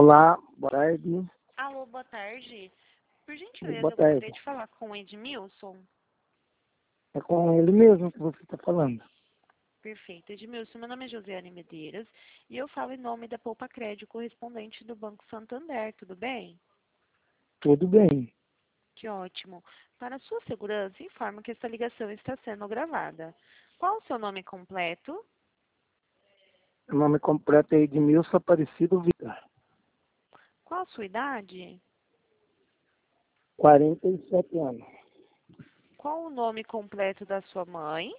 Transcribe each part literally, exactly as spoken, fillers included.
Olá, boa tarde. Alô, boa tarde. Por gentileza, Boa eu tarde. gostaria de falar com o Edmilson. É com ele mesmo que você está falando. Perfeito. Edmilson, meu nome é Josiane Medeiros e eu falo em nome da Poupa Crédito, correspondente do Banco Santander, tudo bem? Tudo bem. Que ótimo. Para sua segurança, informo que esta ligação está sendo gravada. Qual o seu nome completo? O nome completo é Edmilson Aparecido Vitor. Qual a sua idade? quarenta e sete anos. Qual o nome completo da sua mãe?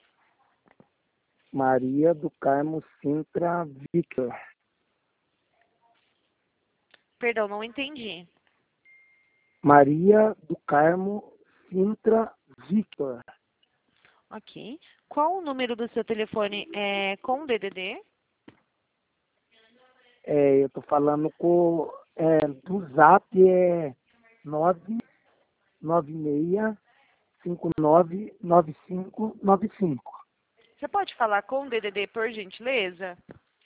Maria do Carmo Sintra Vitor. Perdão, não entendi. Maria do Carmo Sintra Vitor. Ok. Qual o número do seu telefone é, com D D D? É, eu estou falando com é, do Zap é nove nove seis cinco nove nove cinco nove cinco. Você pode falar com D D D, por gentileza?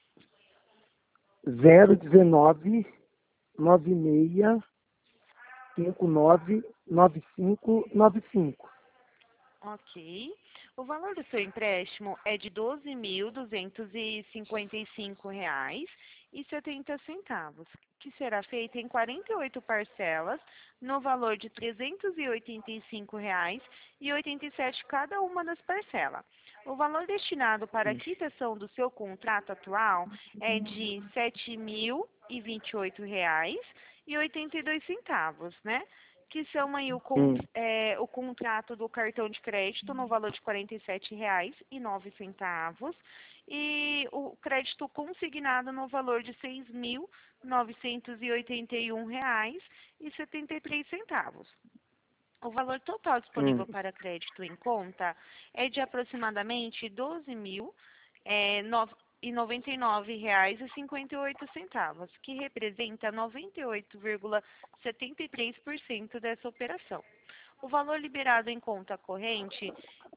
zero dezenove nove seis cinco nove nove cinco nove cinco. Ok. O valor do seu empréstimo é de doze mil duzentos e cinquenta e cinco reais e setenta centavos, que será feito em quarenta e oito parcelas no valor de trezentos e oitenta e cinco reais e oitenta e sete cada uma das parcelas. O valor destinado para a quitação do seu contrato atual é de sete mil e vinte e oito reais e oitenta e dois centavos, né? Que são aí o, con Hum. é, o contrato do cartão de crédito no valor de quarenta e sete reais e nove centavos e o crédito consignado no valor de seis mil novecentos e oitenta e um reais e setenta e três centavos. O valor total disponível Hum. para crédito em conta é de aproximadamente doze mil é, e noventa e nove reais e cinquenta e oito centavos, que representa noventa e oito vírgula setenta e três por cento dessa operação. O valor liberado em conta corrente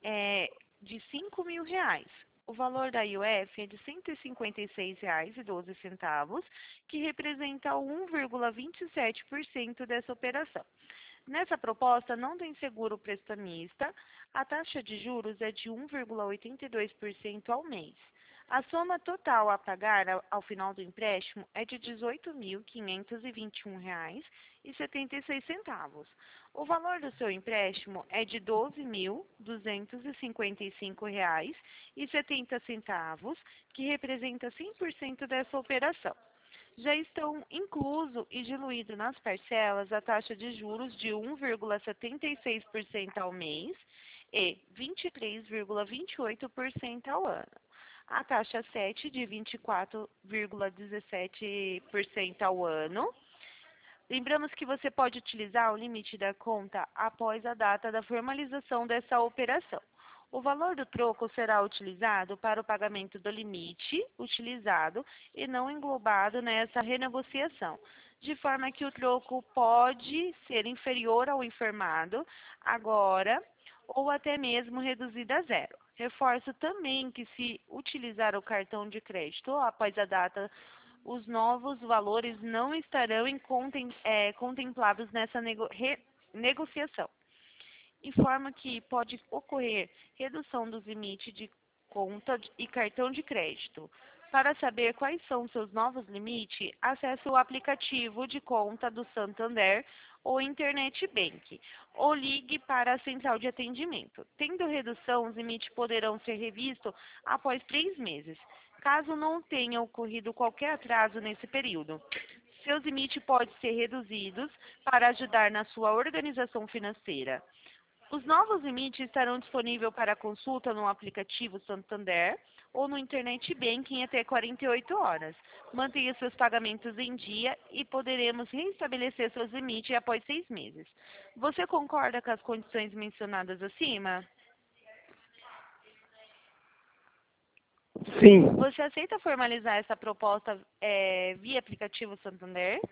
é de cinco mil reais. O valor da I O F é de cento e cinquenta e seis reais e doze centavos, que representa um vírgula vinte e sete por cento dessa operação. Nessa proposta, não tem seguro prestamista, a taxa de juros é de um vírgula oitenta e dois por cento ao mês. A soma total a pagar ao, ao final do empréstimo é de dezoito mil quinhentos e vinte e um reais e setenta e seis centavos. O valor do seu empréstimo é de doze mil duzentos e cinquenta e cinco reais e setenta centavos, que representa cem por cento dessa operação. Já estão incluso e diluído nas parcelas a taxa de juros de um vírgula setenta e seis por cento ao mês e vinte e três vírgula vinte e oito por cento ao ano. A taxa sete de vinte e quatro vírgula dezessete por cento ao ano. Lembramos que você pode utilizar o limite da conta após a data da formalização dessa operação. O valor do troco será utilizado para o pagamento do limite utilizado e não englobado nessa renegociação, de forma que o troco pode ser inferior ao informado agora ou até mesmo reduzido a zero. Reforço também que, se utilizar o cartão de crédito após a data, os novos valores não estarão em contem, é, contemplados nessa nego, re, negociação. Informa que pode ocorrer redução dos limites de conta e cartão de crédito. Para saber quais são seus novos limites, acesse o aplicativo de conta do Santander ou Internet Bank, ou ligue para a central de atendimento. Tendo redução, os limites poderão ser revistos após três meses, caso não tenha ocorrido qualquer atraso nesse período. Seus limites podem ser reduzidos para ajudar na sua organização financeira. Os novos limites estarão disponíveis para consulta no aplicativo Santander ou no Internet Banking até quarenta e oito horas. Mantenha seus pagamentos em dia e poderemos restabelecer seus limites após seis meses. Você concorda com as condições mencionadas acima? Sim. Você aceita formalizar essa proposta é, via aplicativo Santander?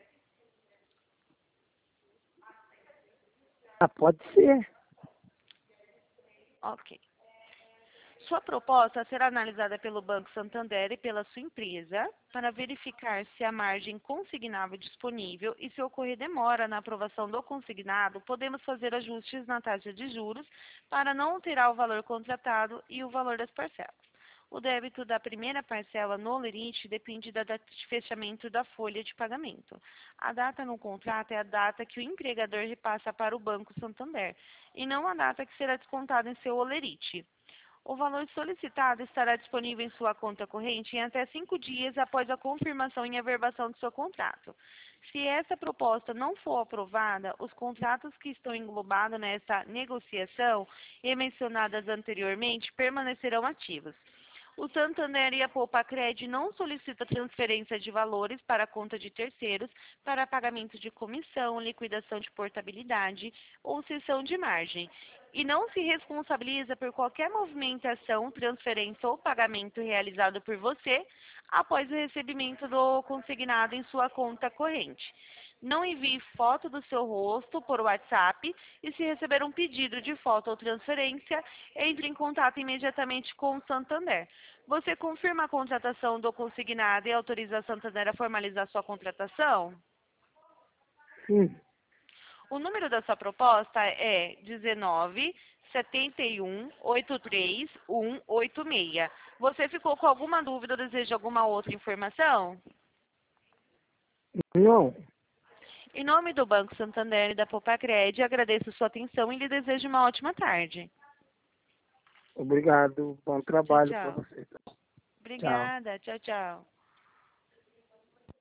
Ah, pode ser. Ok. Sua proposta será analisada pelo Banco Santander e pela sua empresa para verificar se a margem consignável é disponível e se ocorrer demora na aprovação do consignado, podemos fazer ajustes na taxa de juros para não alterar o valor contratado e o valor das parcelas. O débito da primeira parcela no Olerite depende da data de fechamento da folha de pagamento. A data no contrato é a data que o empregador repassa para o Banco Santander e não a data que será descontada em seu Olerite. O valor solicitado estará disponível em sua conta corrente em até cinco dias após a confirmação e averbação do seu contrato. Se essa proposta não for aprovada, os contratos que estão englobados nessa negociação e mencionadas anteriormente permanecerão ativos. O Santander e a Poupa-Cred não solicitam transferência de valores para a conta de terceiros para pagamento de comissão, liquidação de portabilidade ou cessão de margem e não se responsabiliza por qualquer movimentação, transferência ou pagamento realizado por você após o recebimento do consignado em sua conta corrente. Não envie foto do seu rosto por WhatsApp e, se receber um pedido de foto ou transferência, entre em contato imediatamente com o Santander. Você confirma a contratação do consignado e autoriza a Santander a formalizar sua contratação? Sim. O número da sua proposta é dezenove, setenta e um, oitenta e três, cento e oitenta e seis. Você ficou com alguma dúvida ou deseja alguma outra informação? Não. Em nome do Banco Santander e da Poupa-Cred, agradeço sua atenção e lhe desejo uma ótima tarde. Obrigado. Bom Tchau, trabalho para tchau. você. Obrigada. Tchau, tchau.